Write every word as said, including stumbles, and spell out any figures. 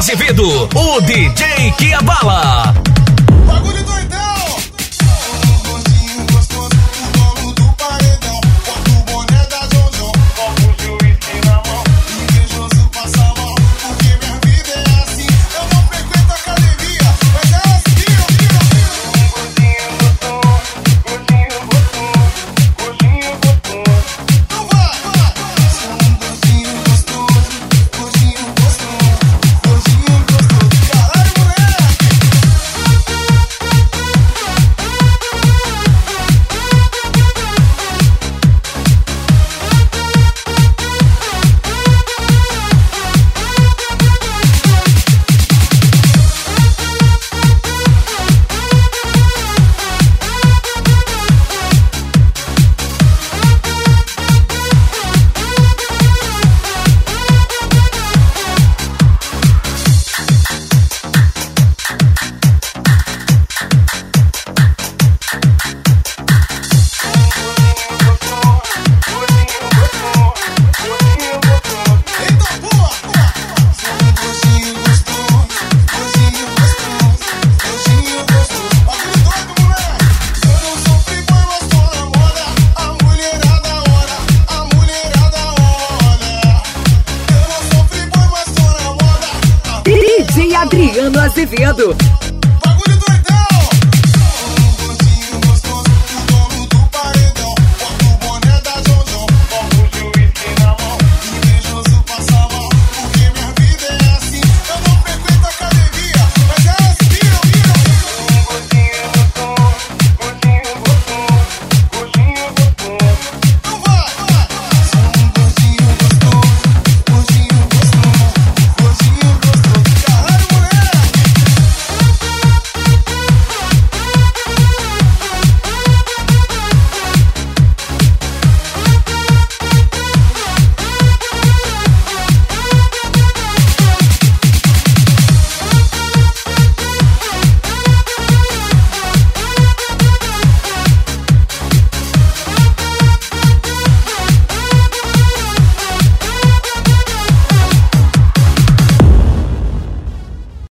Azevedo, o D J que abala. Bagulho doidão. Um gordinho gostoso, o dono do paredão. Bota o boné da Jojo, copo de uísque na mão. Invejoso passa mal, porque minha vida é assim. Eu não frequento academia, mas é assim, um gordinho gostoso, gordinho gostoso, gordinho gostoso. Então vai, vai. Sou um gordinho gostoso, gordinho gostoso, gordinho gostoso. Caralho, moleque! D J Adriano Azevedo.